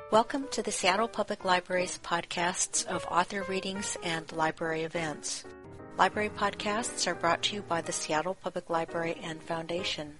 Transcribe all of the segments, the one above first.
Welcome to the Seattle Public Library's podcasts of author readings and library events. Library podcasts are brought to you by the Seattle Public Library and Foundation.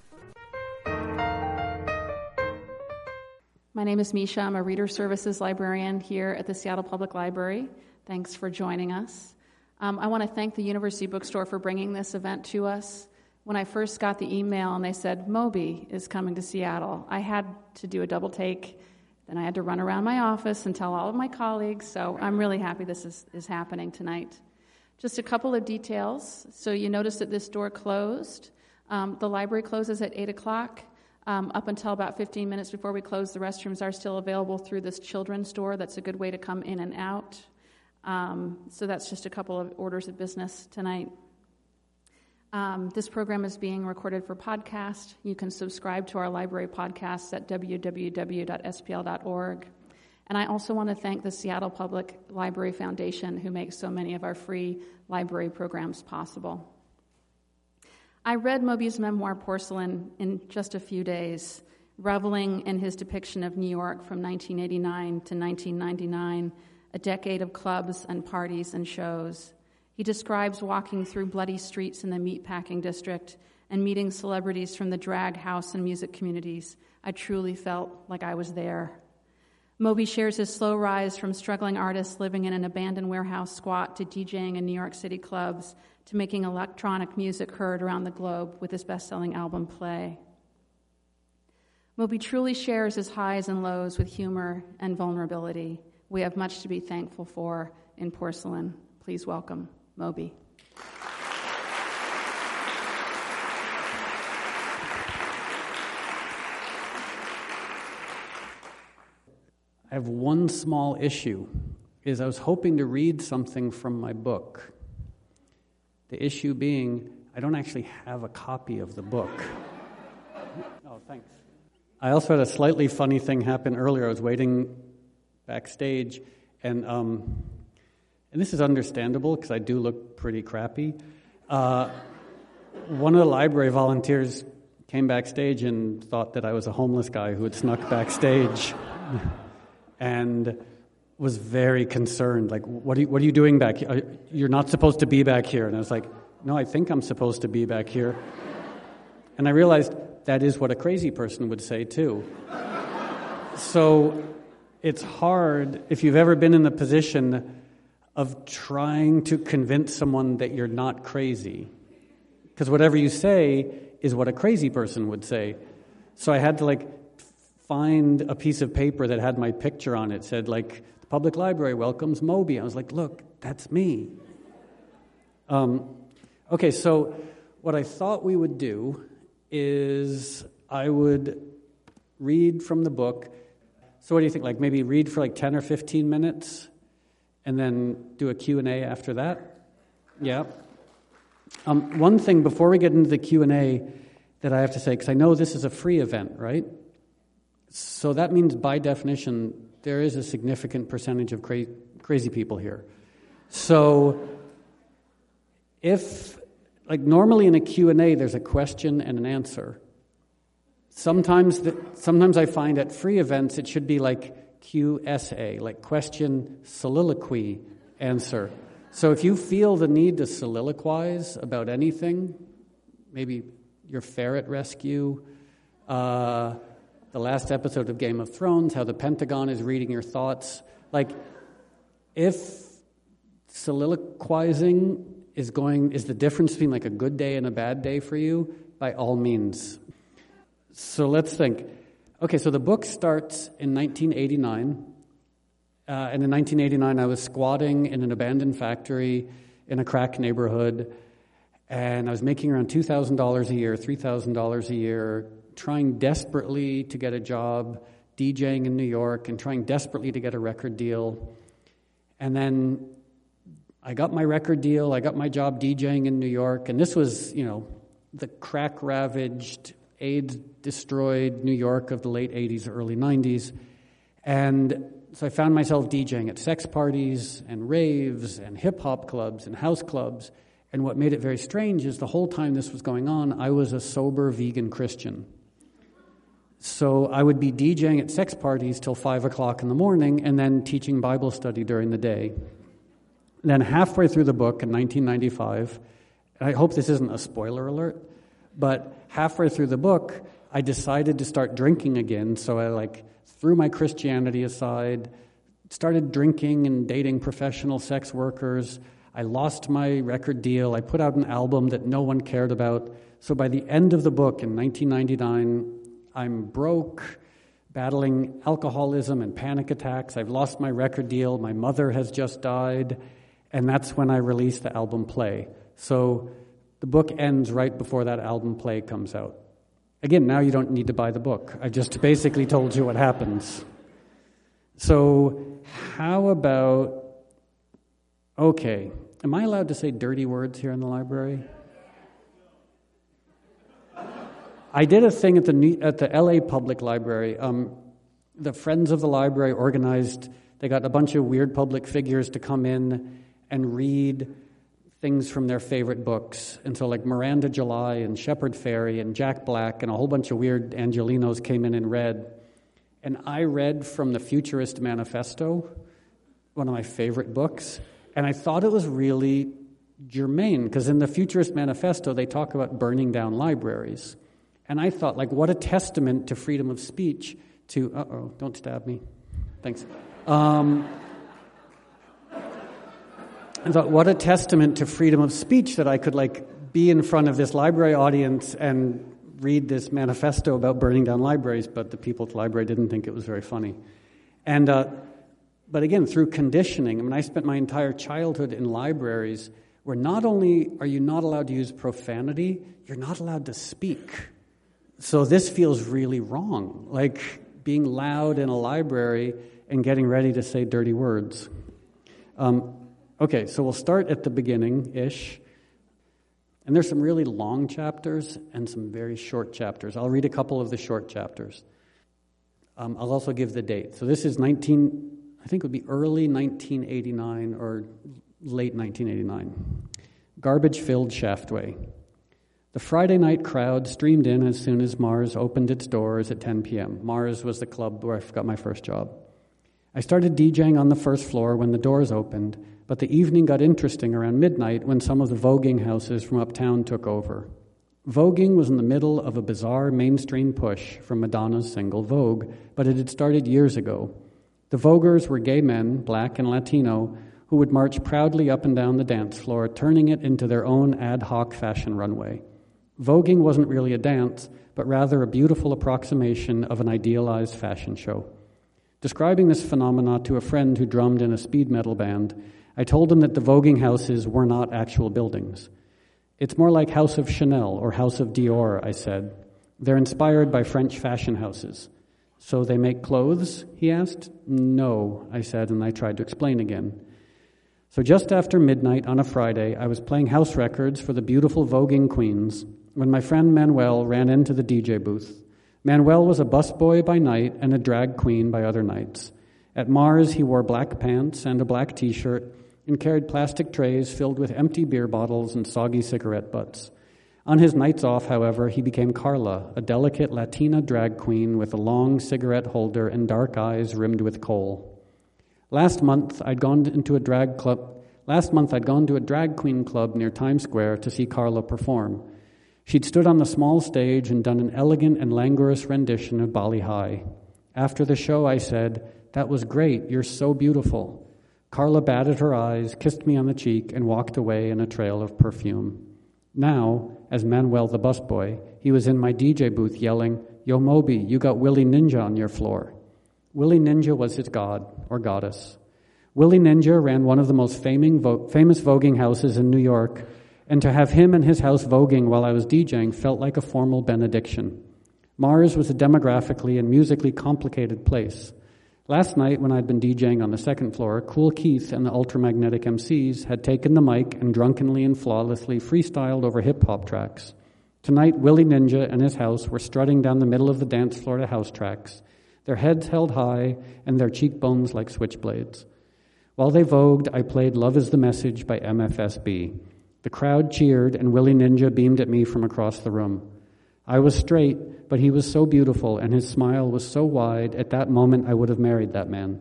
My name is Misha. I'm a Reader Services Librarian here at the Seattle Public Library. Thanks for joining us. I want to thank the University Bookstore for bringing this event to us. When I first got the email and they said, Moby is coming to Seattle, I had to do a double take. Then I had to run around my office and tell all of my colleagues, so I'm really happy this is happening tonight. Just a couple of details. So you notice that this door closed. The library closes at 8 o'clock. Up until about 15 minutes before we close, the restrooms are still available through this children's door. That's a good way to come in and out. So that's just a couple of orders of business tonight. This program is being recorded for podcast. You can subscribe to our library podcasts at www.spl.org. And I also want to thank the Seattle Public Library Foundation, who makes so many of our free library programs possible. I read Moby's memoir, Porcelain, in just a few days, reveling in his depiction of New York from 1989 to 1999, a decade of clubs and parties and shows. He describes walking through bloody streets in the meatpacking district and meeting celebrities from the drag house and music communities. I truly felt like I was there. Moby shares his slow rise from struggling artists living in an abandoned warehouse squat to DJing in New York City clubs to making electronic music heard around the globe with his best-selling album, Play. Moby truly shares his highs and lows with humor and vulnerability. We have much to be thankful for in Porcelain. Please welcome Moby. I have one small issue, is I was hoping to read something from my book. The issue being, I don't actually have a copy of the book. Oh, thanks. I also had a slightly funny thing happen earlier. I was waiting backstage, and this is understandable because I do look pretty crappy. One of the library volunteers came backstage and thought that I was a homeless guy who had snuck backstage and was very concerned. Like, what are you doing back here? You're not supposed to be back here. And I was like, no, I think I'm supposed to be back here. And I realized that is what a crazy person would say, too. So it's hard, if you've ever been in the position of trying to convince someone that you're not crazy. Because whatever you say is what a crazy person would say. So I had to, find a piece of paper that had my picture on it. It said, the public library welcomes Moby. I was like, look, that's me. Okay, so what I thought we would do is I would read from the book. So what do you think, maybe read for 10 or 15 minutes? And then do a Q&A after that? Yeah. One thing before we get into the Q&A that I have to say, because I know this is a free event, right? So that means, by definition, there is a significant percentage of crazy people here. So if, normally in a Q&A, there's a question and an answer. Sometimes I find at free events it should be QSA, question, soliloquy, answer. So if you feel the need to soliloquize about anything, maybe your ferret rescue, the last episode of Game of Thrones, how the Pentagon is reading your thoughts, if soliloquizing is the difference between a good day and a bad day for you, by all means. So let's think. Okay, so the book starts in 1989, and in 1989 I was squatting in an abandoned factory in a crack neighborhood, and I was making around $2,000 a year, $3,000 a year, trying desperately to get a job, DJing in New York, and trying desperately to get a record deal. And then I got my record deal, I got my job DJing in New York, and this was, the crack-ravaged, AIDS-destroyed New York of the late 80s, early 90s. And so I found myself DJing at sex parties and raves and hip-hop clubs and house clubs. And what made it very strange is the whole time this was going on, I was a sober vegan Christian. So I would be DJing at sex parties till 5 o'clock in the morning and then teaching Bible study during the day. Then halfway through the book in 1995, and I hope this isn't a spoiler alert, but halfway through the book, I decided to start drinking again. So I threw my Christianity aside, started drinking and dating professional sex workers. I lost my record deal. I put out an album that no one cared about. So by the end of the book in 1999, I'm broke, battling alcoholism and panic attacks. I've lost my record deal. My mother has just died. And that's when I released the album Play. So the book ends right before that album Play comes out. Again, now you don't need to buy the book. I just basically told you what happens. So how about, okay, am I allowed to say dirty words here in the library? I did a thing at the LA Public Library. The Friends of the Library organized, they got a bunch of weird public figures to come in and read things from their favorite books. And so Miranda July and Shepard Fairey and Jack Black and a whole bunch of weird Angelinos came in and read. And I read from the Futurist Manifesto, one of my favorite books, and I thought it was really germane, because in the Futurist Manifesto, they talk about burning down libraries. And I thought, what a testament to freedom of speech to... don't stab me. Thanks. I thought, what a testament to freedom of speech that I could, be in front of this library audience and read this manifesto about burning down libraries, but the people at the library didn't think it was very funny. And, but again, through conditioning, I spent my entire childhood in libraries where not only are you not allowed to use profanity, you're not allowed to speak. So this feels really wrong, being loud in a library and getting ready to say dirty words. Okay, so we'll start at the beginning-ish. And there's some really long chapters and some very short chapters. I'll read a couple of the short chapters. I'll also give the date. So this is I think it would be early 1989 or late 1989. Garbage-filled Shaftway. The Friday night crowd streamed in as soon as Mars opened its doors at 10 p.m. Mars was the club where I got my first job. I started DJing on the first floor when the doors opened, but the evening got interesting around midnight when some of the voguing houses from uptown took over. Voguing was in the middle of a bizarre mainstream push from Madonna's single Vogue, but it had started years ago. The voguers were gay men, black and Latino, who would march proudly up and down the dance floor, turning it into their own ad hoc fashion runway. Voguing wasn't really a dance, but rather a beautiful approximation of an idealized fashion show. Describing this phenomena to a friend who drummed in a speed metal band, I told him that the voguing houses were not actual buildings. It's more like House of Chanel or House of Dior, I said. They're inspired by French fashion houses. So they make clothes, he asked. No, I said, and I tried to explain again. So just after midnight on a Friday, I was playing house records for the beautiful voguing queens when my friend Manuel ran into the DJ booth. Manuel was a busboy by night and a drag queen by other nights. At Mars, he wore black pants and a black T-shirt and carried plastic trays filled with empty beer bottles and soggy cigarette butts. On his nights off, however, he became Carla, a delicate Latina drag queen with a long cigarette holder and dark eyes rimmed with coal. Last month, I'd gone to a drag queen club near Times Square to see Carla perform. She'd stood on the small stage and done an elegant and languorous rendition of Bali High. After the show, I said, "That was great, you're so beautiful." Carla batted her eyes, kissed me on the cheek, and walked away in a trail of perfume. Now, as Manuel the busboy, he was in my DJ booth yelling, "Yo, Moby, you got Willie Ninja on your floor." Willie Ninja was his god, or goddess. Willie Ninja ran one of the most famous voguing houses in New York, and to have him and his house voguing while I was DJing felt like a formal benediction. Mars was a demographically and musically complicated place. Last night, when I'd been DJing on the second floor, Cool Keith and the Ultramagnetic MCs had taken the mic and drunkenly and flawlessly freestyled over hip-hop tracks. Tonight, Willie Ninja and his house were strutting down the middle of the dance floor to house tracks, their heads held high and their cheekbones like switchblades. While they vogued, I played Love Is the Message by MFSB. The crowd cheered, and Willie Ninja beamed at me from across the room. I was straight, but he was so beautiful, and his smile was so wide, at that moment I would have married that man.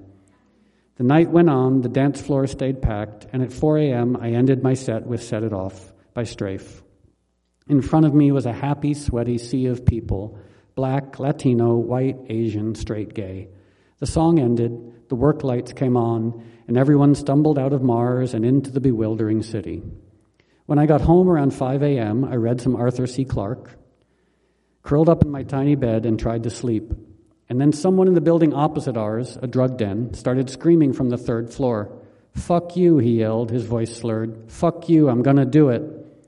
The night went on, the dance floor stayed packed, and at 4 a.m. I ended my set with Set It Off by Strafe. In front of me was a happy, sweaty sea of people, black, Latino, white, Asian, straight, gay. The song ended, the work lights came on, and everyone stumbled out of Mars and into the bewildering city. When I got home around 5 a.m., I read some Arthur C. Clarke, curled up in my tiny bed and tried to sleep. And then someone in the building opposite ours, a drug den, started screaming from the 3rd floor. "Fuck you," he yelled, his voice slurred. "Fuck you, I'm gonna do it."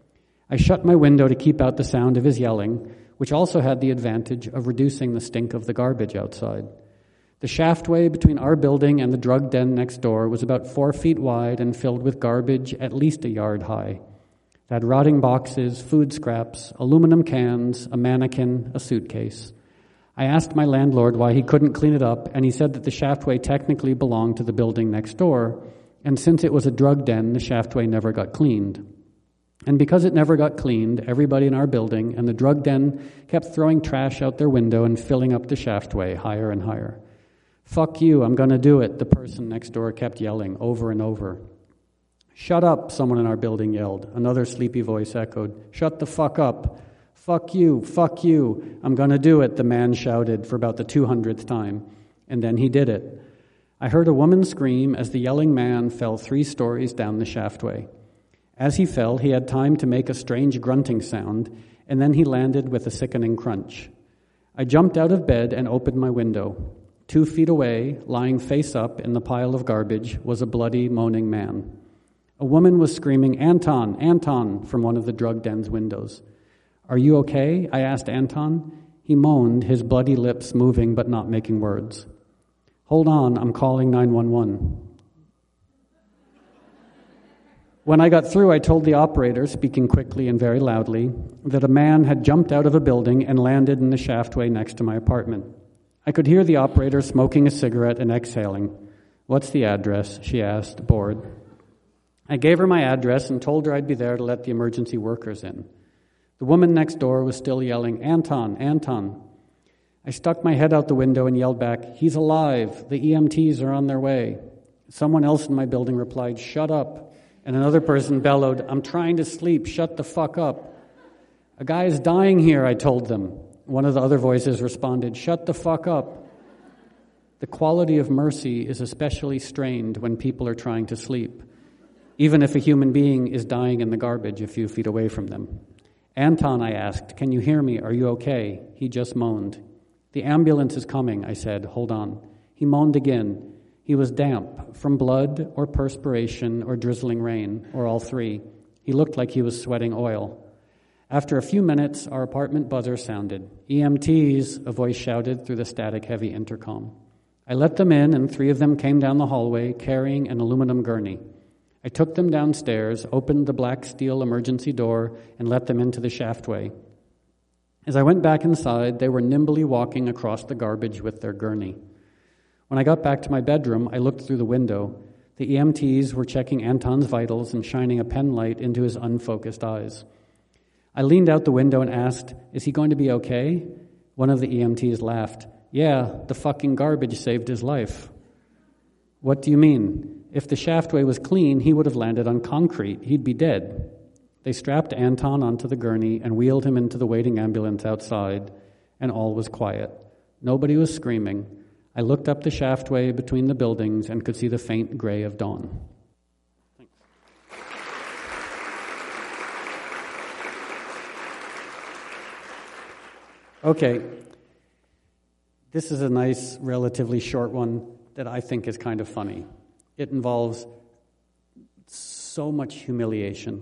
I shut my window to keep out the sound of his yelling, which also had the advantage of reducing the stink of the garbage outside. The shaftway between our building and the drug den next door was about 4 feet wide and filled with garbage at least a yard high. It had rotting boxes, food scraps, aluminum cans, a mannequin, a suitcase. I asked my landlord why he couldn't clean it up, and he said that the shaftway technically belonged to the building next door, and since it was a drug den, the shaftway never got cleaned. And because it never got cleaned, everybody in our building and the drug den kept throwing trash out their window and filling up the shaftway higher and higher. "Fuck you, I'm gonna do it," the person next door kept yelling over and over. "Shut up," someone in our building yelled. Another sleepy voice echoed, "Shut the fuck up." Fuck you, I'm gonna do it," the man shouted for about the 200th time. And then he did it. I heard a woman scream as the yelling man fell 3 stories down the shaftway. As he fell, he had time to make a strange grunting sound, and then he landed with a sickening crunch. I jumped out of bed and opened my window. 2 feet away, lying face up in the pile of garbage, was a bloody, moaning man. A woman was screaming, "Anton, Anton," from one of the drug den's windows. "Are you okay?" I asked Anton. He moaned, his bloody lips moving but not making words. "Hold on, I'm calling 911. When I got through, I told the operator, speaking quickly and very loudly, that a man had jumped out of a building and landed in the shaftway next to my apartment. I could hear the operator smoking a cigarette and exhaling. "What's the address?" she asked, bored. I gave her my address and told her I'd be there to let the emergency workers in. The woman next door was still yelling, "Anton, Anton." I stuck my head out the window and yelled back, "He's alive. The EMTs are on their way." Someone else in my building replied, "Shut up." And another person bellowed, "I'm trying to sleep. Shut the fuck up." "A guy is dying here," I told them. One of the other voices responded, "Shut the fuck up." The quality of mercy is especially strained when people are trying to sleep, even if a human being is dying in the garbage a few feet away from them. "Anton," I asked, "can you hear me? Are you okay?" He just moaned. "The ambulance is coming," I said. "Hold on." He moaned again. He was damp, from blood or perspiration or drizzling rain, or all 3. He looked like he was sweating oil. After a few minutes, our apartment buzzer sounded. "EMTs," a voice shouted through the static-heavy intercom. I let them in, and 3 of them came down the hallway carrying an aluminum gurney. I took them downstairs, opened the black steel emergency door, and let them into the shaftway. As I went back inside, they were nimbly walking across the garbage with their gurney. When I got back to my bedroom, I looked through the window. The EMTs were checking Anton's vitals and shining a pen light into his unfocused eyes. I leaned out the window and asked, "Is he going to be okay?" One of the EMTs laughed. "Yeah, the fucking garbage saved his life." "What do you mean? If the shaftway was clean, he would have landed on concrete. He'd be dead." They strapped Anton onto the gurney and wheeled him into the waiting ambulance outside, and all was quiet. Nobody was screaming. I looked up the shaftway between the buildings and could see the faint gray of dawn. Thanks. Okay. This is a nice, relatively short one that I think is kind of funny. It involves so much humiliation.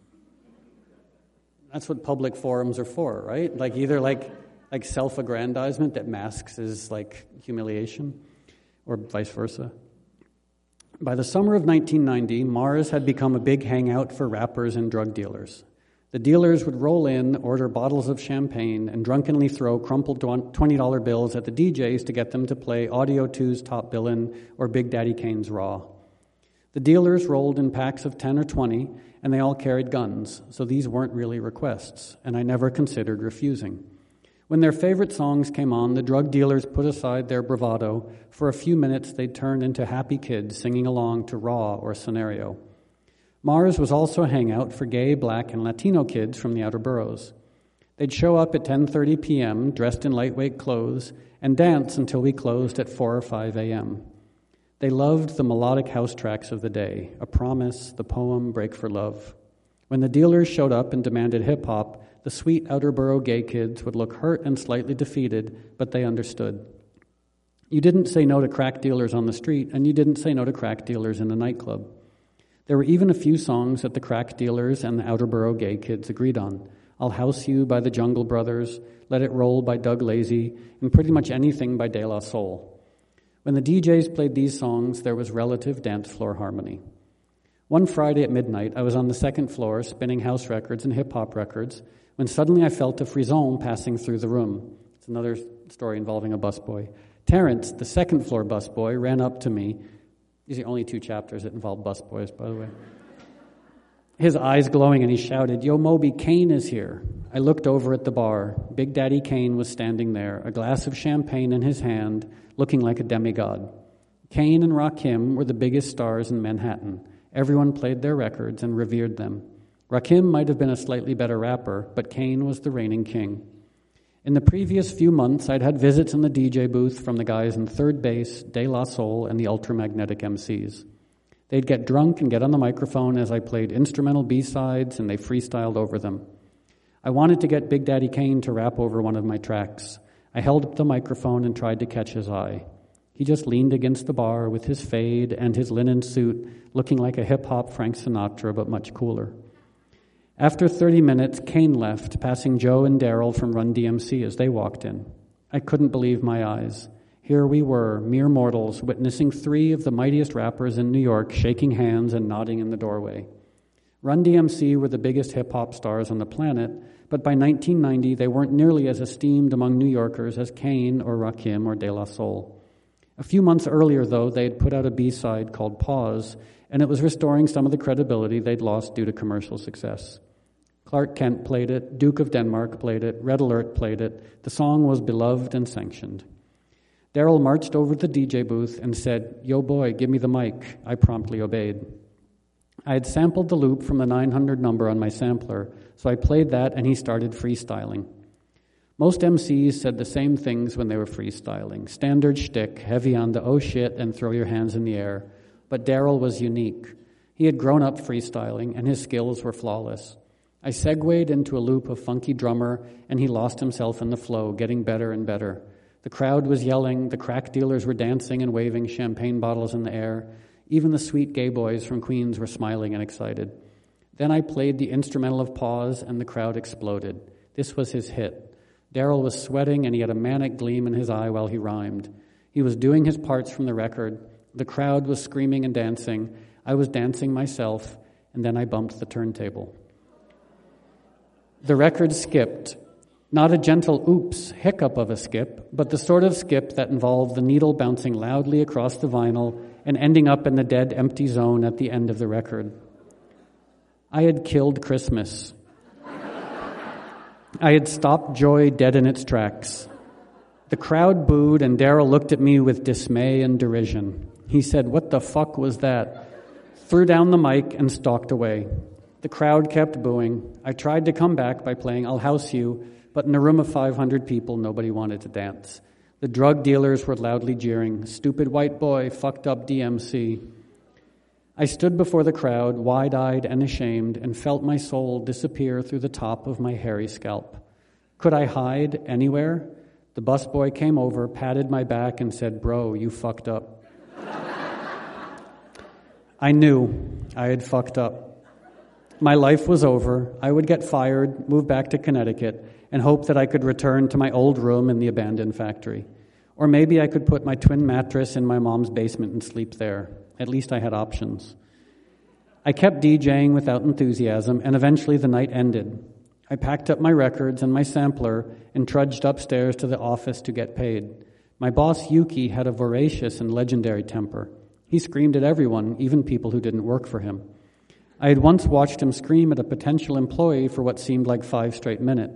That's what public forums are for, right? Either self-aggrandizement that masks as humiliation, or vice versa. By the summer of 1990, Mars had become a big hangout for rappers and drug dealers. The dealers would roll in, order bottles of champagne, and drunkenly throw crumpled $20 bills at the DJs to get them to play Audio 2's Top Billin' or Big Daddy Kane's Raw. The dealers rolled in packs of 10 or 20, and they all carried guns, so these weren't really requests, and I never considered refusing. When their favorite songs came on, the drug dealers put aside their bravado. For a few minutes, they'd turn into happy kids singing along to Raw or Scenario. Mars was also a hangout for gay, black, and Latino kids from the outer boroughs. They'd show up at 10:30 p.m., dressed in lightweight clothes, and dance until we closed at 4 or 5 a.m. They loved the melodic house tracks of the day, A Promise, the poem, Break for Love. When the dealers showed up and demanded hip-hop, the sweet outer borough gay kids would look hurt and slightly defeated, but they understood. You didn't say no to crack dealers on the street, and you didn't say no to crack dealers in a nightclub. There were even a few songs that the crack dealers and the outer borough gay kids agreed on. I'll House You by the Jungle Brothers, Let It Roll by Doug Lazy, and pretty much anything by De La Soul. When the DJs played these songs, there was relative dance floor harmony. One Friday at midnight, I was on the second floor spinning house records and hip-hop records when suddenly I felt a frisson passing through the room. It's another story involving a busboy. Terrence, the second-floor busboy, ran up to me. These are only 2 chapters that involve busboys, by the way. His eyes glowing, and he shouted, "Yo, Moby, Kane is here." I looked over at the bar. Big Daddy Kane was standing there, a glass of champagne in his hand, looking like a demigod. Kane and Rakim were the biggest stars in Manhattan. Everyone played their records and revered them. Rakim might have been a slightly better rapper, but Kane was the reigning king. In the previous few months, I'd had visits in the DJ booth from the guys in Third Base, De La Soul, and the Ultramagnetic MCs. They'd get drunk and get on the microphone as I played instrumental B-sides, and they freestyled over them. I wanted to get Big Daddy Kane to rap over one of my tracks. I held up the microphone and tried to catch his eye. He just leaned against the bar with his fade and his linen suit, looking like a hip-hop Frank Sinatra, but much cooler. After 30 minutes, Kane left, passing Joe and Daryl from Run DMC as they walked in. I couldn't believe my eyes. Here we were, mere mortals, witnessing 3 of the mightiest rappers in New York shaking hands and nodding in the doorway. Run DMC were the biggest hip-hop stars on the planet, but by 1990 they weren't nearly as esteemed among New Yorkers as Kane or Rakim or De La Soul. A few months earlier, though, they had put out a B-side called Pause, and it was restoring some of the credibility they'd lost due to commercial success. Clark Kent played it, Duke of Denmark played it, Red Alert played it. The song was beloved and sanctioned. Daryl marched over to the DJ booth and said, "Yo boy, give me the mic." I promptly obeyed. I had sampled the loop from the 900 number on my sampler, so I played that and he started freestyling. Most MCs said the same things when they were freestyling. Standard shtick, heavy on the oh shit and throw your hands in the air. But Daryl was unique. He had grown up freestyling and his skills were flawless. I segued into a loop of funky drummer and he lost himself in the flow, getting better and better. The crowd was yelling, the crack dealers were dancing and waving champagne bottles in the air. Even the sweet gay boys from Queens were smiling and excited. Then I played the instrumental of Pause and the crowd exploded. This was his hit. Daryl was sweating and he had a manic gleam in his eye while he rhymed. He was doing his parts from the record. The crowd was screaming and dancing. I was dancing myself, and then I bumped the turntable. The record skipped. Not a gentle oops, hiccup of a skip, but the sort of skip that involved the needle bouncing loudly across the vinyl and ending up in the dead, empty zone at the end of the record. I had killed Christmas. I had stopped joy dead in its tracks. The crowd booed, and Daryl looked at me with dismay and derision. He said, "What the fuck was that?" Threw down the mic and stalked away. The crowd kept booing. I tried to come back by playing I'll House You, but in a room of 500 people, nobody wanted to dance. The drug dealers were loudly jeering, "Stupid white boy, fucked up DMC." I stood before the crowd, wide-eyed and ashamed, and felt my soul disappear through the top of my hairy scalp. Could I hide anywhere? The busboy came over, patted my back, and said, "Bro, you fucked up." I knew I had fucked up. My life was over. I would get fired, move back to Connecticut, and hope that I could return to my old room in the abandoned factory. Or maybe I could put my twin mattress in my mom's basement and sleep there. At least I had options. I kept DJing without enthusiasm, and eventually the night ended. I packed up my records and my sampler and trudged upstairs to the office to get paid. My boss, Yuki, had a voracious and legendary temper. He screamed at everyone, even people who didn't work for him. I had once watched him scream at a potential employee for what seemed like 5 straight minutes.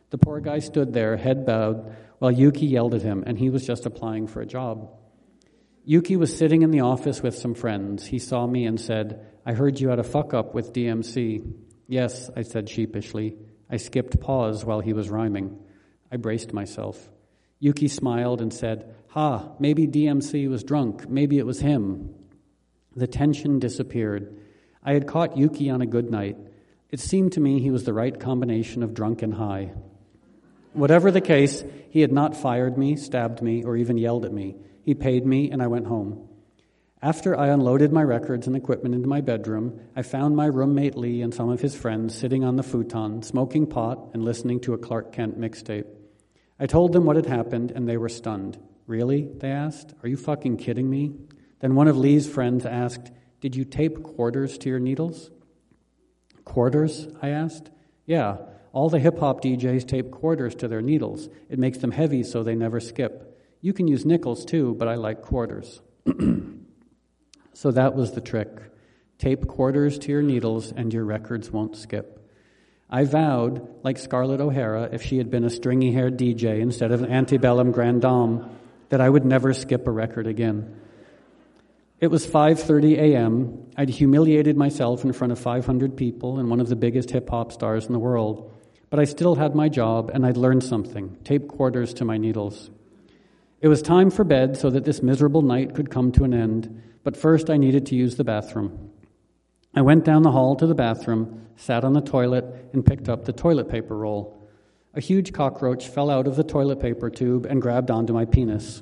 The poor guy stood there, head bowed, while Yuki yelled at him, and he was just applying for a job. Yuki was sitting in the office with some friends. He saw me and said, "I heard you had a fuck-up with DMC." "Yes," I said sheepishly. I skipped pause while he was rhyming. I braced myself. Yuki smiled and said, "Ha, maybe DMC was drunk. Maybe it was him." The tension disappeared. I had caught Yuki on a good night. It seemed to me he was the right combination of drunk and high. Whatever the case, he had not fired me, stabbed me, or even yelled at me. He paid me, and I went home. After I unloaded my records and equipment into my bedroom, I found my roommate Lee and some of his friends sitting on the futon, smoking pot and listening to a Clark Kent mixtape. I told them what had happened, and they were stunned. "Really?" they asked. "Are you fucking kidding me?" Then one of Lee's friends asked, "Did you tape quarters to your needles?" "Quarters?" I asked. "Yeah, all the hip-hop DJs tape quarters to their needles. It makes them heavy so they never skip. You can use nickels too, but I like quarters." So that was the trick. Tape quarters to your needles and your records won't skip. I vowed, like Scarlett O'Hara, if she had been a stringy-haired DJ instead of an antebellum grande dame, that I would never skip a record again. It was 5:30 a.m. I'd humiliated myself in front of 500 people and one of the biggest hip-hop stars in the world. But I still had my job, and I'd learned something, tape quarters to my needles. It was time for bed so that this miserable night could come to an end, but first I needed to use the bathroom. I went down the hall to the bathroom, sat on the toilet, and picked up the toilet paper roll. A huge cockroach fell out of the toilet paper tube and grabbed onto my penis.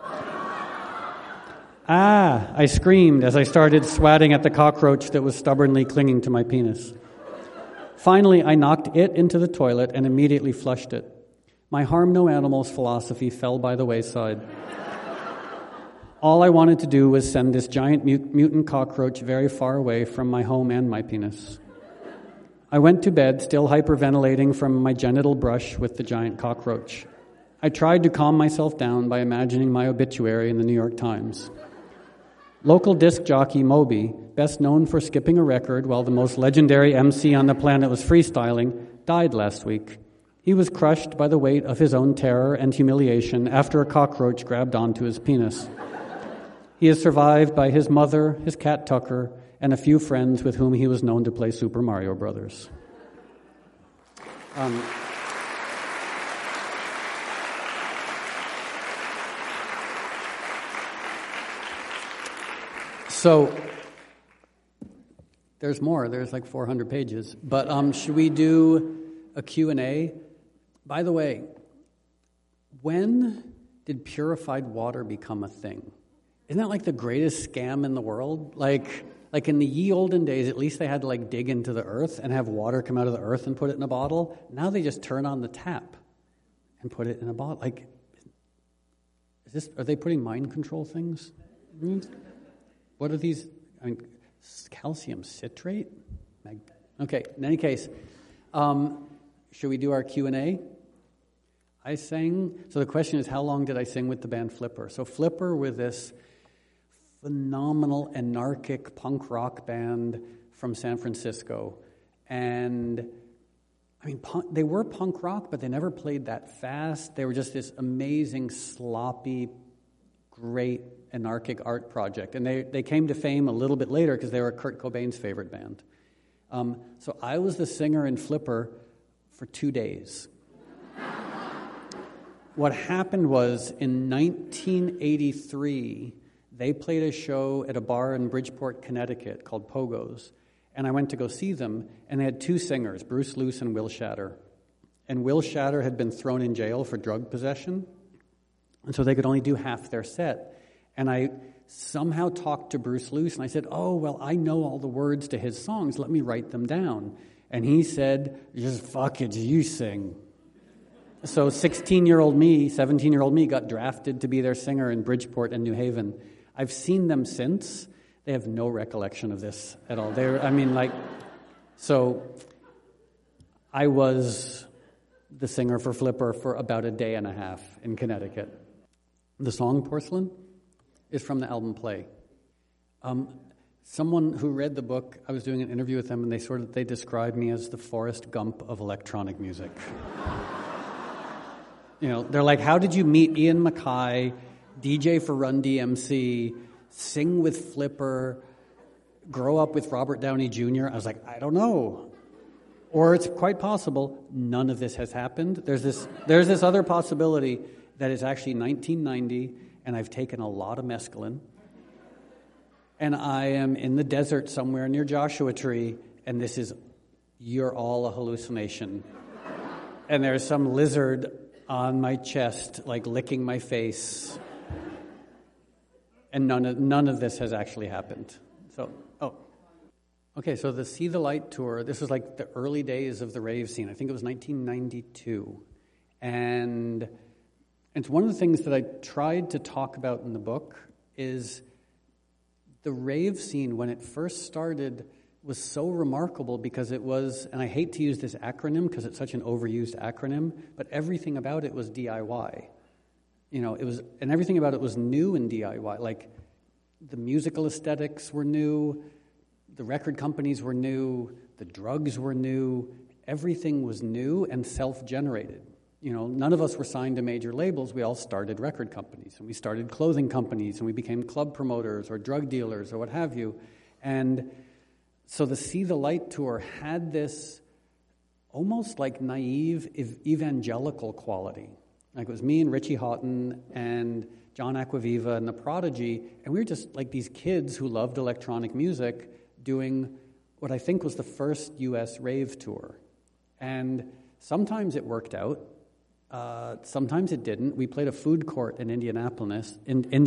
"Ah!" I screamed as I started swatting at the cockroach that was stubbornly clinging to my penis. Finally, I knocked it into the toilet and immediately flushed it. My harm no animals philosophy fell by the wayside. All I wanted to do was send this giant mutant cockroach very far away from my home and my penis. I went to bed, still hyperventilating from my genital brush with the giant cockroach. I tried to calm myself down by imagining my obituary in the New York Times. Local disc jockey Moby, best known for skipping a record while the most legendary MC on the planet was freestyling, died last week. He was crushed by the weight of his own terror and humiliation after a cockroach grabbed onto his penis. He is survived by his mother, his cat Tucker, and a few friends with whom he was known to play Super Mario Brothers. So, there's more. There's like 400 pages. But should we do a Q&A? By the way, when did purified water become a thing? Isn't that like the greatest scam in the world? Like in the ye olden days, at least they had to like dig into the earth and have water come out of the earth and put it in a bottle. Now they just turn on the tap and put it in a bottle. Like, are they putting mind control things? What are these? I mean, calcium citrate? Okay, in any case, should we do our Q&A? I sang, so the question is, how long did I sing with the band Flipper? So Flipper were this phenomenal anarchic punk rock band from San Francisco. And, I mean, they were punk rock, but they never played that fast. They were just this amazing, sloppy, great anarchic art project. And they came to fame a little bit later because they were Kurt Cobain's favorite band. So I was the singer in Flipper for 2 days. What happened was, in 1983, they played a show at a bar in Bridgeport, Connecticut called Pogo's. And I went to go see them, and they had two singers, Bruce Luce and Will Shatter. And Will Shatter had been thrown in jail for drug possession, and so they could only do half their set. And I somehow talked to Bruce Luce, and I said, "Oh, well, I know all the words to his songs. Let me write them down." And he said, "Just fuck it, you sing." So 16-year-old me, 17-year-old me got drafted to be their singer in Bridgeport and New Haven. I've seen them since. They have no recollection of this at all. So I was the singer for Flipper for about a day and a half in Connecticut. The song Porcelain is from the album Play. Someone who read the book, I was doing an interview with them, and they described me as the Forrest Gump of electronic music. They're like, how did you meet Ian Mackay, DJ for Run DMC, sing with Flipper, grow up with Robert Downey Jr.? I was like, I don't know. Or it's quite possible none of this has happened. There's this other possibility that it's actually 1990 and I've taken a lot of mescaline and I am in the desert somewhere near Joshua Tree and you're all a hallucination. And there's some lizard on my chest, like licking my face. And none of this has actually happened. Okay, so the See the Light tour, this was like the early days of the rave scene. I think it was 1992. And it's one of the things that I tried to talk about in the book is the rave scene, when it first started, was so remarkable because it was, and I hate to use this acronym because it's such an overused acronym, but everything about it was DIY. And everything about it was new in DIY. Like, the musical aesthetics were new, the record companies were new, the drugs were new, everything was new and self-generated. None of us were signed to major labels. We all started record companies, and we started clothing companies, and we became club promoters or drug dealers or what have you. And so the See the Light tour had this almost like naive evangelical quality. Like, it was me and Richie Houghton and John Acquaviva and The Prodigy, and we were just like these kids who loved electronic music doing what I think was the first U.S. rave tour. And sometimes it worked out. Sometimes it didn't. We played a food court in Indianapolis.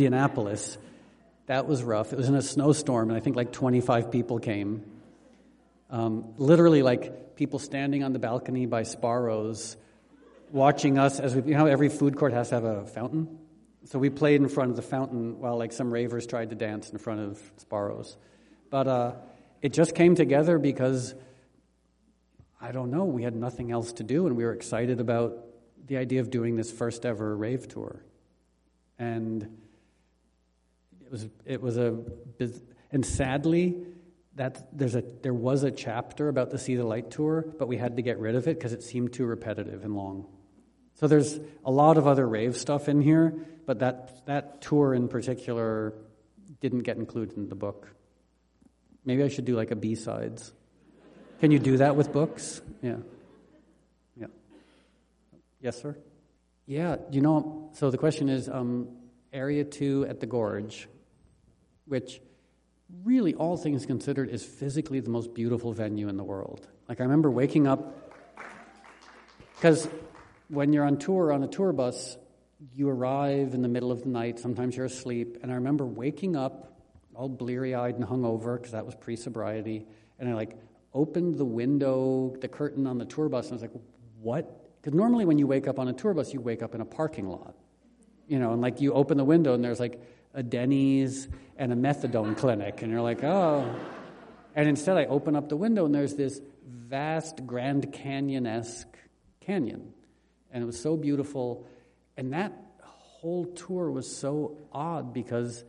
That was rough. It was in a snowstorm, and I think like 25 people came. Literally like people standing on the balcony by Sparrows, watching us as we, every food court has to have a fountain. So we played in front of the fountain while like some ravers tried to dance in front of Sparrows. But it just came together because, I don't know, we had nothing else to do, and we were excited about the idea of doing this first ever rave tour. And and sadly, there was a chapter about the See the Light tour, but we had to get rid of it because it seemed too repetitive and long. So there's a lot of other rave stuff in here, but that tour in particular didn't get included in the book. Maybe I should do like a B-sides. Can you do that with books? Yeah. Yes, sir? Yeah, so the question is Area 2 at the Gorge, which really, all things considered, is physically the most beautiful venue in the world. Like, I remember waking up, because when you're on tour, on a tour bus, you arrive in the middle of the night, sometimes you're asleep, and I remember waking up all bleary-eyed and hungover, because that was pre-sobriety, and I opened the window, the curtain on the tour bus, and I was like, what? Because normally when you wake up on a tour bus, you wake up in a parking lot, and you open the window and there's a Denny's and a methadone clinic, and you're like, oh. And instead I open up the window and there's this vast Grand Canyon-esque canyon, and it was so beautiful. And that whole tour was so odd because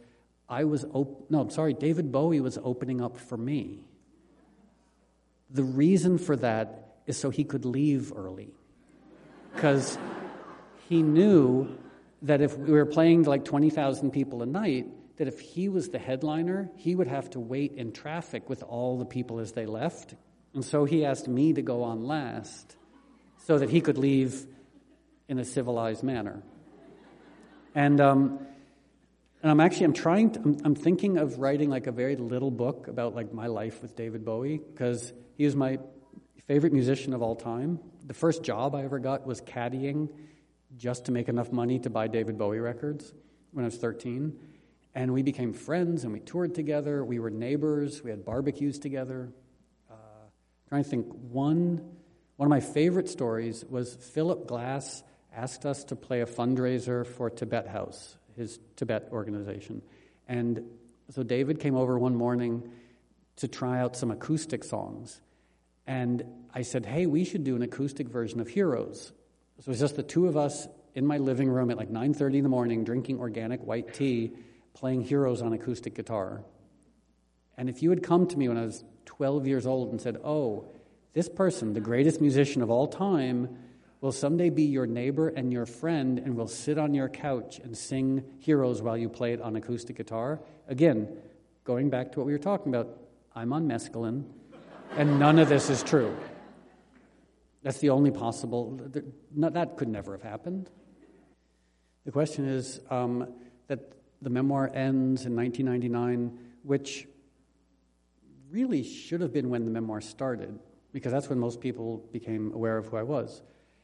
David Bowie was opening up for me. The reason for that is so he could leave early. Because he knew that if we were playing to 20,000 people a night, that if he was the headliner, he would have to wait in traffic with all the people as they left. And so he asked me to go on last so that he could leave in a civilized manner. And I'm thinking of writing a very little book about my life with David Bowie, because he was my favorite musician of all time. The first job I ever got was caddying just to make enough money to buy David Bowie records when I was 13. And we became friends, and we toured together. We were neighbors. We had barbecues together. Trying to think, one of my favorite stories was Philip Glass asked us to play a fundraiser for Tibet House, his Tibet organization. And so David came over one morning to try out some acoustic songs. And I said, hey, we should do an acoustic version of Heroes. So it was just the two of us in my living room at 9:30 in the morning, drinking organic white tea, playing Heroes on acoustic guitar. And if you had come to me when I was 12 years old and said, oh, this person, the greatest musician of all time, will someday be your neighbor and your friend and will sit on your couch and sing Heroes while you play it on acoustic guitar. Again, going back to what we were talking about, I'm on mescaline, and none of this is true. That's the only possible. That could never have happened. The question is that the memoir ends in 1999, which really should have been when the memoir started, because that's when most people became aware of who I was.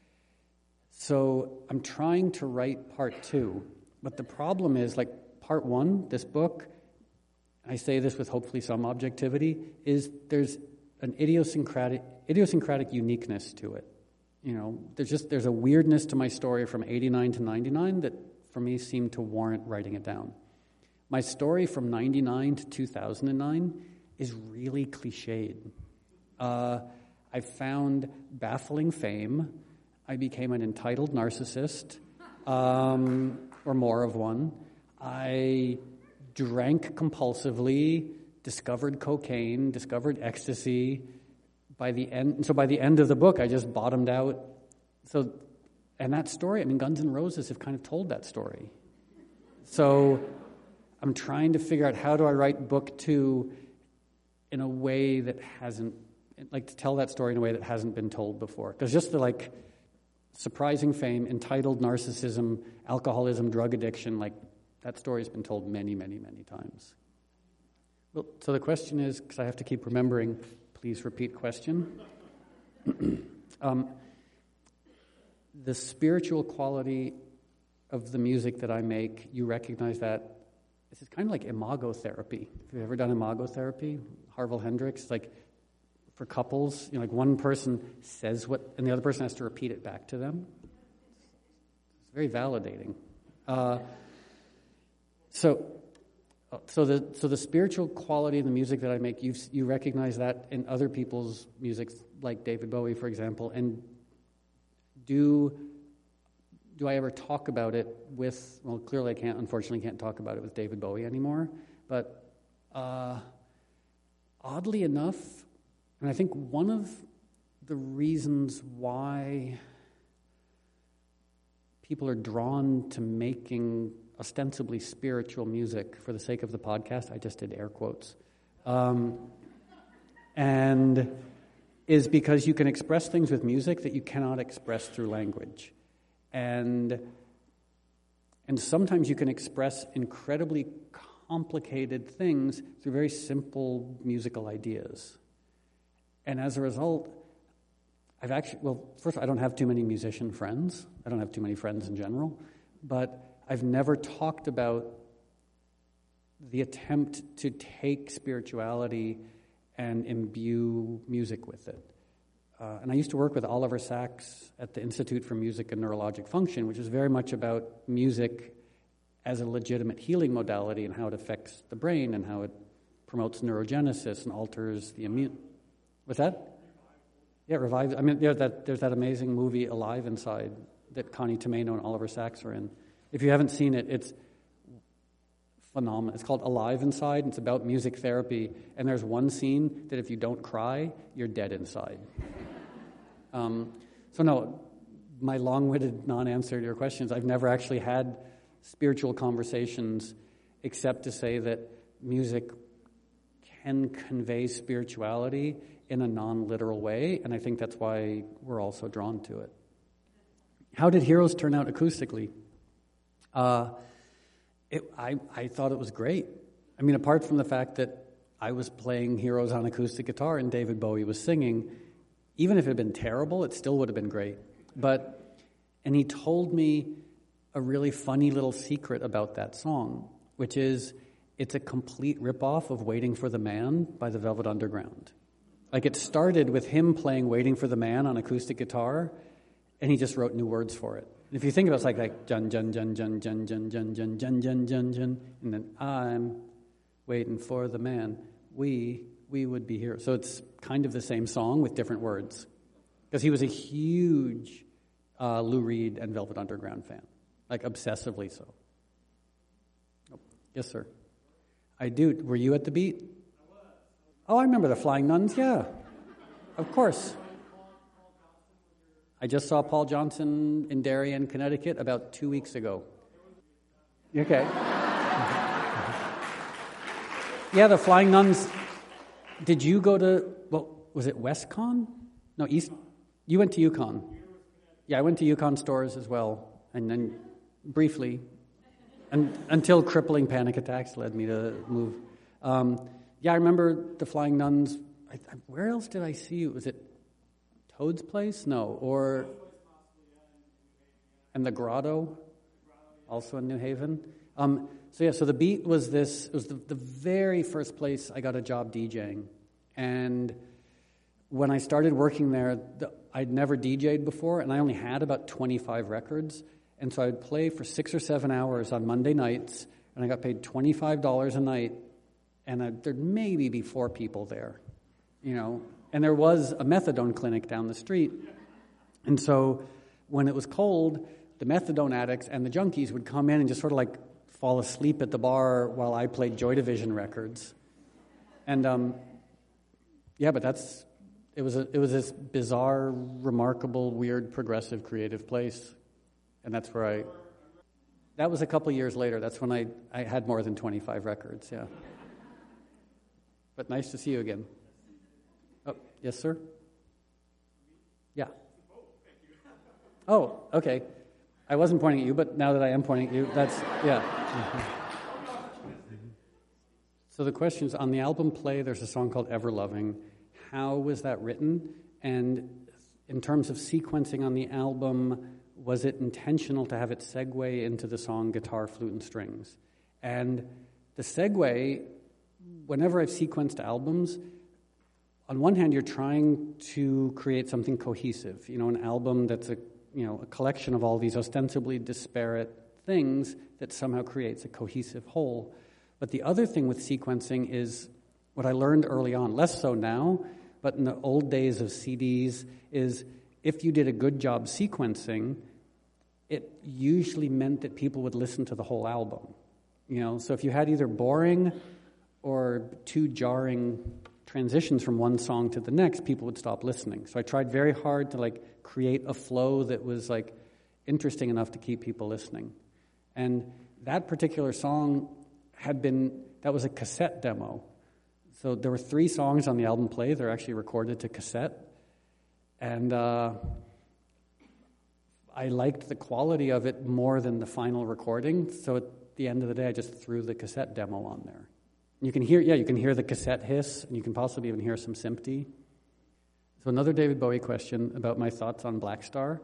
So I'm trying to write part 2, but the problem is, like, part 1, this book, I say this with hopefully some objectivity, is there's an idiosyncratic uniqueness to it. You know, there's a weirdness to my story from 89 to 99 that for me seemed to warrant writing it down. My story from 99 to 2009 is really cliched. I found baffling fame. I became an entitled narcissist, or more of one. I drank compulsively, discovered cocaine, discovered ecstasy. By the end of the book, I just bottomed out. And that story, I mean, Guns N' Roses have kind of told that story. So I'm trying to figure out, how do I write book 2 in a way that hasn't, like, to tell that story in a way that hasn't been told before. Because just the, like, surprising fame, entitled narcissism, alcoholism, drug addiction, like, that story's been told many, many, many times. Well, so the question is, because I have to keep remembering, please repeat question. The spiritual quality of the music that I make, you recognize that. This is kind of like imago therapy. Have you ever done imago therapy? Harville Hendricks, like, for couples, you know, like, one person says what, and the other person has to repeat it back to them. It's very validating. So the spiritual quality of the music that I make, you recognize that in other people's music, like David Bowie, for example. And do I ever talk about it with? Well, clearly I unfortunately can't talk about it with David Bowie anymore. But oddly enough, and I think one of the reasons why people are drawn to making ostensibly spiritual music for the sake of the podcast, I just did air quotes, and is because you can express things with music that you cannot express through language. And sometimes you can express incredibly complicated things through very simple musical ideas. And as a result, first, I don't have too many musician friends. I don't have too many friends in general. But I've never talked about the attempt to take spirituality and imbue music with it. And I used to work with Oliver Sacks at the Institute for Music and Neurologic Function, which is very much about music as a legitimate healing modality and how it affects the brain and how it promotes neurogenesis and alters the immune. What's that? Yeah, Revive. I mean, there's that amazing movie Alive Inside that Connie Tomaino and Oliver Sacks are in. If you haven't seen it, it's phenomenal. It's called Alive Inside, and it's about music therapy. And there's one scene that if you don't cry, you're dead inside. So no, my long-winded non-answer to your questions, I've never actually had spiritual conversations except to say that music can convey spirituality in a non-literal way, and I think that's why we're all so drawn to it. How did Heroes turn out acoustically? I thought it was great. I mean, apart from the fact that I was playing Heroes on acoustic guitar and David Bowie was singing, even if it had been terrible, it still would have been great. And he told me a really funny little secret about that song, which is it's a complete ripoff of Waiting for the Man by the Velvet Underground. Like, it started with him playing Waiting for the Man on acoustic guitar, and he just wrote new words for it. If you think about it, it's like jun jun jun jun jun jun jun jun jun jun jun jun, and then I'm waiting for the man. We would be here. So it's kind of the same song with different words, because he was a huge Lou Reed and Velvet Underground fan, like obsessively so. Oh, yes, sir. I do. Were you at the Beat? Oh, I remember the Flying Nuns. Yeah, of course. I just saw Paul Johnson in Darien, Connecticut about 2 weeks ago. Okay. Yeah, the Flying Nuns. Did you go to, was it WestCon? No, East. You went to UConn. Yeah, I went to UConn stores as well. And then briefly, until crippling panic attacks led me to move. Yeah, I remember the Flying Nuns. Where else did I see you? Was it Toad's Place? No. And the Grotto, also in New Haven. So the Beat was this. It was the very first place I got a job DJing. And when I started working there, I'd never DJed before, and I only had about 25 records. And so I would play for 6 or 7 hours on Monday nights, and I got paid $25 a night, and there'd maybe be 4 people there, And there was a methadone clinic down the street. And so when it was cold, the methadone addicts and the junkies would come in and just sort of like fall asleep at the bar while I played Joy Division records. And but it was this bizarre, remarkable, weird, progressive, creative place. And that's where that was a couple years later. That's when I had more than 25 records, yeah. But nice to see you again. Oh, yes, sir? Yeah. Oh, okay. I wasn't pointing at you, but now that I am pointing at you, yeah. So the question is, on the album Play, there's a song called Ever Loving. How was that written? And in terms of sequencing on the album, was it intentional to have it segue into the song Guitar, Flute, and Strings? And the segue, whenever I've sequenced albums, on one hand, you're trying to create something cohesive, an album that's a collection of all these ostensibly disparate things that somehow creates a cohesive whole. But the other thing with sequencing is what I learned early on, less so now, but in the old days of CDs, is if you did a good job sequencing, it usually meant that people would listen to the whole album. So if you had either boring or too jarring transitions from one song to the next, people would stop listening. So I tried very hard to create a flow that was interesting enough to keep people listening. And that particular song that was a cassette demo. So there were 3 songs on the album Play. They're actually recorded to cassette. And I liked the quality of it more than the final recording. So at the end of the day, I just threw the cassette demo on there. You can hear the cassette hiss, and you can possibly even hear some sympathy. So another David Bowie question about my thoughts on Black Star.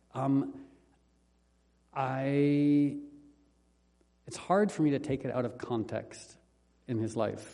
It's hard for me to take it out of context in his life.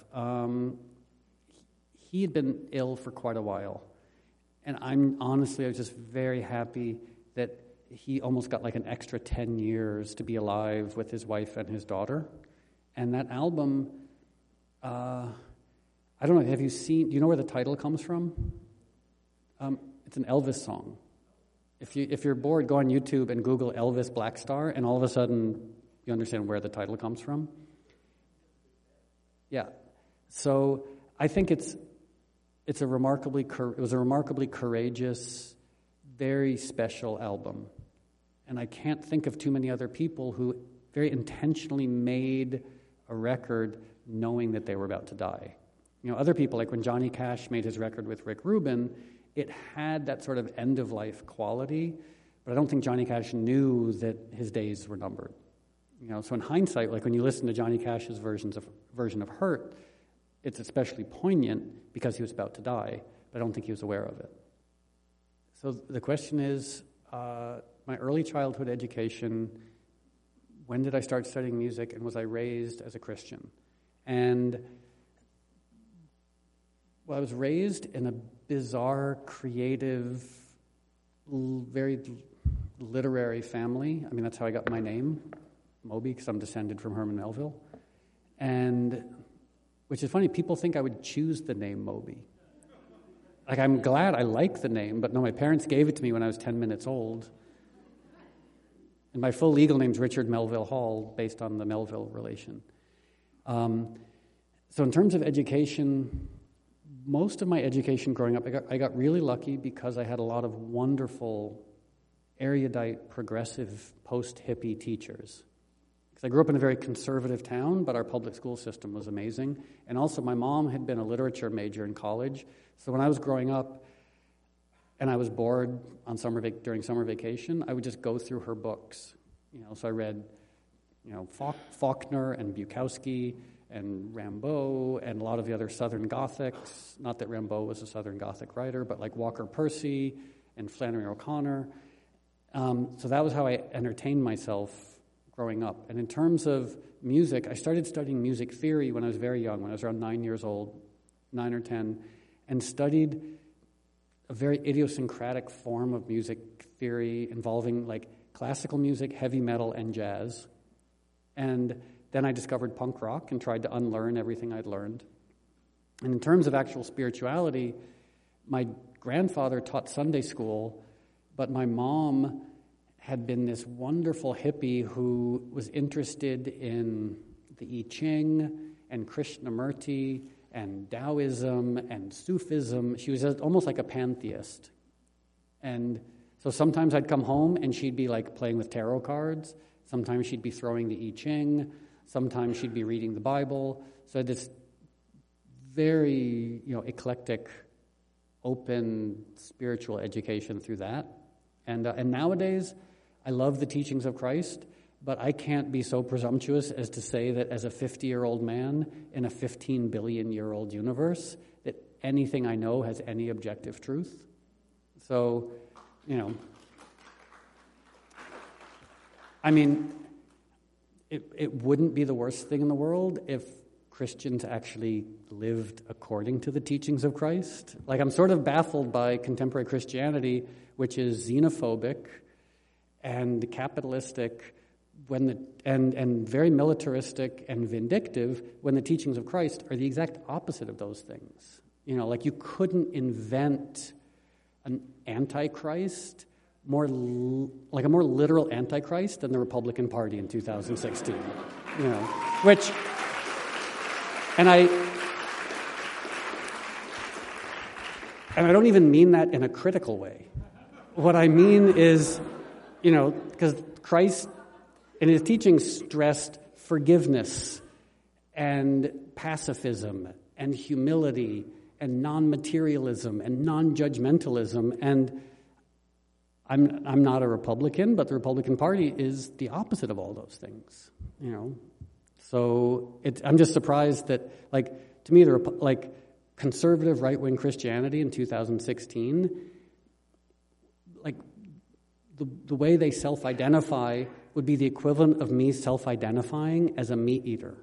He had been ill for quite a while. And I was just very happy that he almost got an extra 10 years to be alive with his wife and his daughter. And that album, I don't know, do you know where the title comes from? It's an Elvis song. If you're bored, go on YouTube and Google Elvis Black Star, and all of a sudden you understand where the title comes from. Yeah. So I think it was a remarkably courageous, very special album. And I can't think of too many other people who very intentionally made a record knowing that they were about to die. Other people, like when Johnny Cash made his record with Rick Rubin, it had that sort of end-of-life quality, but I don't think Johnny Cash knew that his days were numbered. So in hindsight, when you listen to Johnny Cash's version of Hurt, it's especially poignant because he was about to die, but I don't think he was aware of it. So the question is, my early childhood education, when did I start studying music, and was I raised as a Christian? And I was raised in a bizarre, creative, very literary family. I mean, that's how I got my name, Moby, because I'm descended from Herman Melville. And, which is funny, people think I would choose the name Moby. I'm glad I like the name, but no, my parents gave it to me when I was 10 minutes old. And my full legal name's Richard Melville Hall, based on the Melville relation. So in terms of education, most of my education growing up, I got really lucky because I had a lot of wonderful, erudite, progressive, post-hippie teachers. Because I grew up in a very conservative town, but our public school system was amazing. And also my mom had been a literature major in college. So when I was growing up and I was bored on during summer vacation, I would just go through her books. So I read, Faulkner and Bukowski and Rimbaud and a lot of the other Southern Gothics. Not that Rimbaud was a Southern Gothic writer, but like Walker Percy and Flannery O'Connor. So that was how I entertained myself growing up. And in terms of music, I started studying music theory when I was very young, when I was around 9 years old, 9 or 10, and studied a very idiosyncratic form of music theory involving like classical music, heavy metal, and jazz. And then I discovered punk rock and tried to unlearn everything I'd learned. And in terms of actual spirituality, my grandfather taught Sunday school, but my mom had been this wonderful hippie who was interested in the I Ching and Krishnamurti and Taoism and Sufism. She was almost like a pantheist. And so sometimes I'd come home and she'd be like playing with tarot cards. Sometimes she'd be throwing the I Ching. Sometimes she'd be reading the Bible. So I had this very, eclectic, open spiritual education through that. And nowadays, I love the teachings of Christ, but I can't be so presumptuous as to say that as a 50-year-old man in a 15 billion-year-old universe, that anything I know has any objective truth. So, it wouldn't be the worst thing in the world if Christians actually lived according to the teachings of Christ. Like, I'm sort of baffled by contemporary Christianity, which is xenophobic and capitalistic and very militaristic and vindictive, when the teachings of Christ are the exact opposite of those things. You couldn't invent an antichrist a more literal antichrist than the Republican Party in 2016. And I don't even mean that in a critical way. What I mean is, because Christ in his teachings stressed forgiveness and pacifism and humility and non-materialism and non-judgmentalism. And I'm not a Republican, but the Republican Party is the opposite of all those things. So I'm just surprised that, to me, conservative right-wing Christianity in 2016, the way they self-identify would be the equivalent of me self-identifying as a meat eater.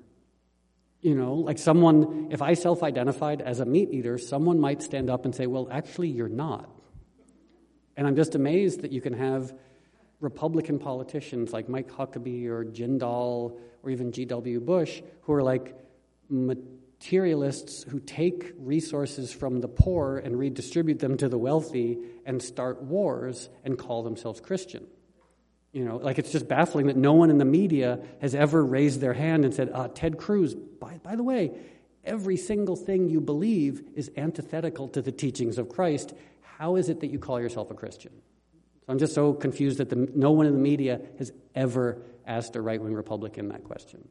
If I self-identified as a meat eater, someone might stand up and say, well, actually, you're not. And I'm just amazed that you can have Republican politicians like Mike Huckabee or Jindal or even G.W. Bush who are like materialists who take resources from the poor and redistribute them to the wealthy and start wars and call themselves Christian. It's just baffling that no one in the media has ever raised their hand and said, Ted Cruz, by the way, every single thing you believe is antithetical to the teachings of Christ. How is it that you call yourself a Christian? So I'm just so confused that no one in the media has ever asked a right-wing Republican that question.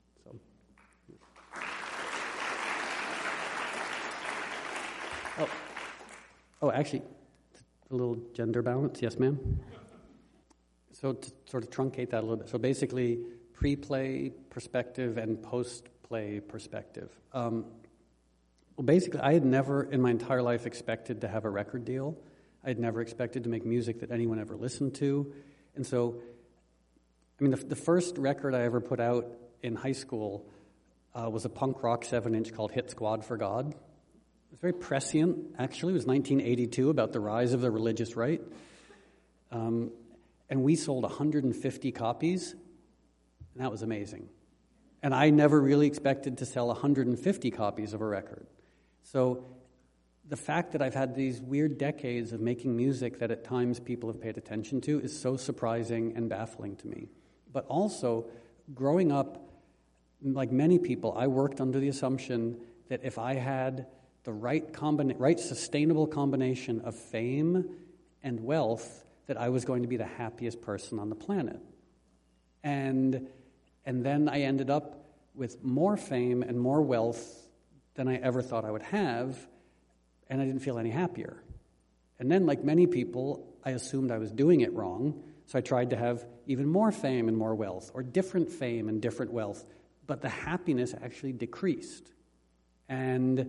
Actually, a little gender balance. Yes, ma'am? So to sort of truncate that a little bit. So basically, pre-play perspective and post-play perspective. Basically, I had never in my entire life expected to have a record deal. I had never expected to make music that anyone ever listened to. And so, the first record I ever put out in high school was a punk rock 7-inch called Hit Squad for God. It was very prescient, actually. It was 1982, about the rise of the religious right. And we sold 150 copies, and that was amazing. And I never really expected to sell 150 copies of a record. So the fact that I've had these weird decades of making music that at times people have paid attention to is so surprising and baffling to me. But also, growing up, like many people, I worked under the assumption that if I had the right sustainable combination of fame and wealth, that I was going to be the happiest person on the planet. And then I ended up with more fame and more wealth than I ever thought I would have, and I didn't feel any happier. And then, like many people, I assumed I was doing it wrong, so I tried to have even more fame and more wealth, or different fame and different wealth, but the happiness actually decreased. And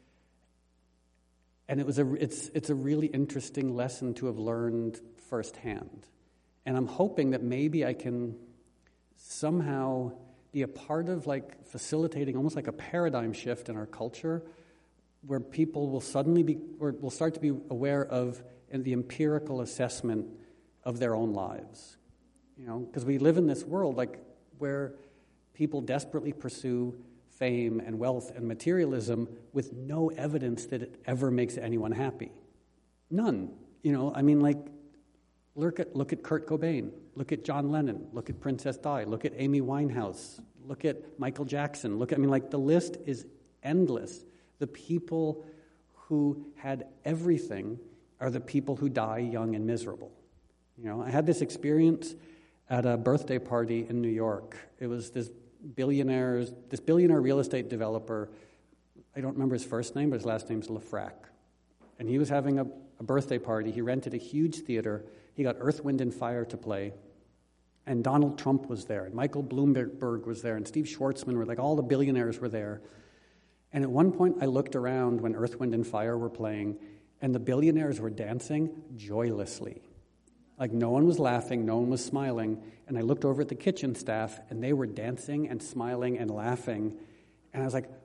it's a really interesting lesson to have learned firsthand. And I'm hoping that maybe I can somehow be a part of like facilitating almost like a paradigm shift in our culture, where people will will start to be aware of the empirical assessment of their own lives. You know, because we live in this world like where people desperately pursue fame and wealth and materialism with no evidence that it ever makes anyone happy. None. You know, I mean, like, look at Kurt Cobain, look at John Lennon, look at Princess Di, look at Amy Winehouse, look at Michael Jackson, the list is endless. The people who had everything are the people who die young and miserable. You know, I had this experience at a birthday party in New York. It was this billionaire real estate developer. I don't remember his first name, but his last name's Lafrac. And he was having a birthday party. He rented a huge theater. He got Earth, Wind, and Fire to play. And Donald Trump was there, and Michael Bloomberg was there, and Steve Schwartzman were like, all the billionaires were there. And at one point, I looked around when Earth, Wind, and Fire were playing, and the billionaires were dancing joylessly. Like, no one was laughing, no one was smiling. And I looked over at the kitchen staff, and they were dancing and smiling and laughing. And I was like,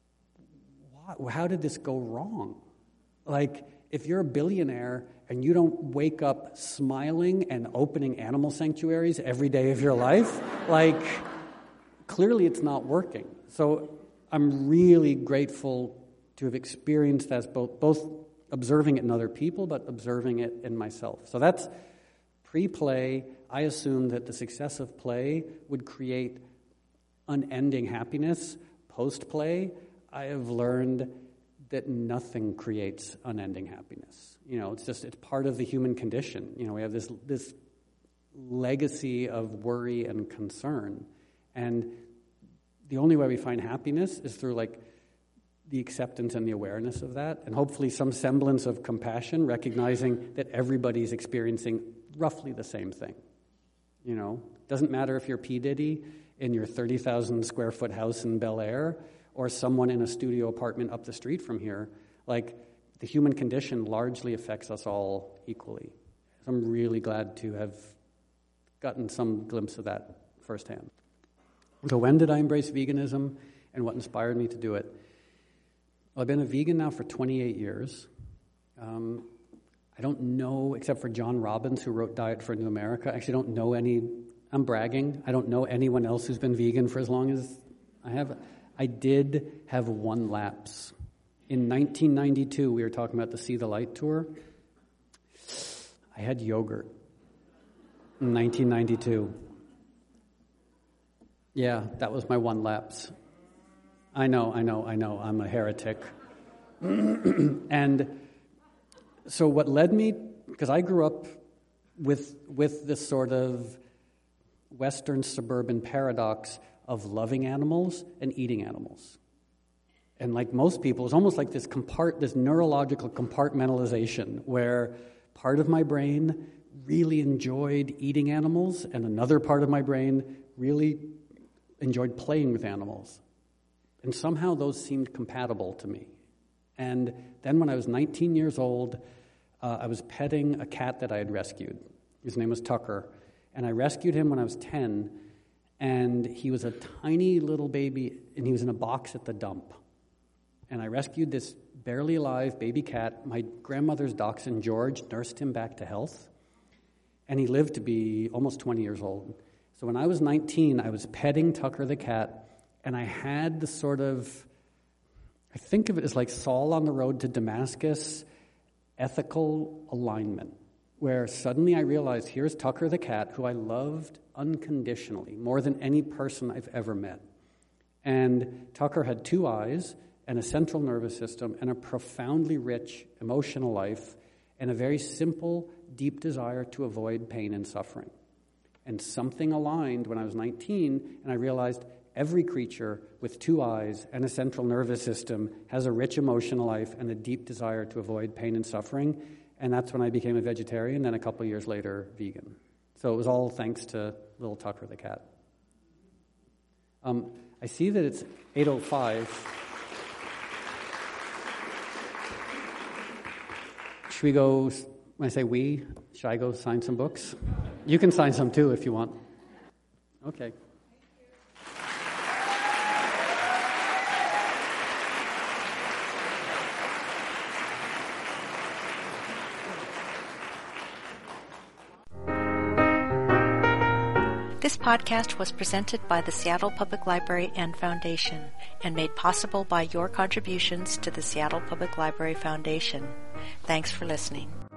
how did this go wrong? Like, if you're a billionaire and you don't wake up smiling and opening animal sanctuaries every day of your life, like, clearly it's not working. So I'm really grateful to have experienced that, both observing it in other people, but observing it in myself. So that's pre-play. I assumed that the success of play would create unending happiness. Post-play, I have learned that nothing creates unending happiness. You know, it's part of the human condition. You know, we have this legacy of worry and concern. And the only way we find happiness is through, like, the acceptance and the awareness of that, and hopefully some semblance of compassion, recognizing that everybody's experiencing roughly the same thing. You know, doesn't matter if you're P. Diddy in your 30,000 square foot house in Bel Air or someone in a studio apartment up the street from here. Like, the human condition largely affects us all equally. So I'm really glad to have gotten some glimpse of that firsthand. So when did I embrace veganism, and what inspired me to do it? Well, I've been a vegan now for 28 years. I don't know, except for John Robbins, who wrote Diet for New America. I actually don't know I'm bragging. I don't know anyone else who's been vegan for as long as I have. I did have one lapse. In 1992, we were talking about the See the Light tour. I had yogurt in 1992. Yeah, that was my one lapse. I know, I'm a heretic. And so what led me, because I grew up with this sort of Western suburban paradox of loving animals and eating animals. And like most people, it's almost like this neurological compartmentalization where part of my brain really enjoyed eating animals and another part of my brain really enjoyed playing with animals. And somehow those seemed compatible to me. And then when I was 19 years old, I was petting a cat that I had rescued. His name was Tucker. And I rescued him when I was 10, and he was a tiny little baby, and he was in a box at the dump. And I rescued this barely alive baby cat. My grandmother's dachshund, George, nursed him back to health, and he lived to be almost 20 years old. So when I was 19, I was petting Tucker the cat, and I had the sort of, I think of it as like Saul on the road to Damascus, ethical alignment, where suddenly I realized here's Tucker the cat, who I loved unconditionally, more than any person I've ever met. And Tucker had two eyes, and a central nervous system and a profoundly rich emotional life and a very simple, deep desire to avoid pain and suffering. And something aligned when I was 19, and I realized every creature with two eyes and a central nervous system has a rich emotional life and a deep desire to avoid pain and suffering. And that's when I became a vegetarian, then a couple years later, vegan. So it was all thanks to little Tucker the cat. I see that it's 8:05. Should we go, when I say we, should I go sign some books? You can sign some too if you want. Okay. This podcast was presented by the Seattle Public Library and Foundation and made possible by your contributions to the Seattle Public Library Foundation. Thanks for listening.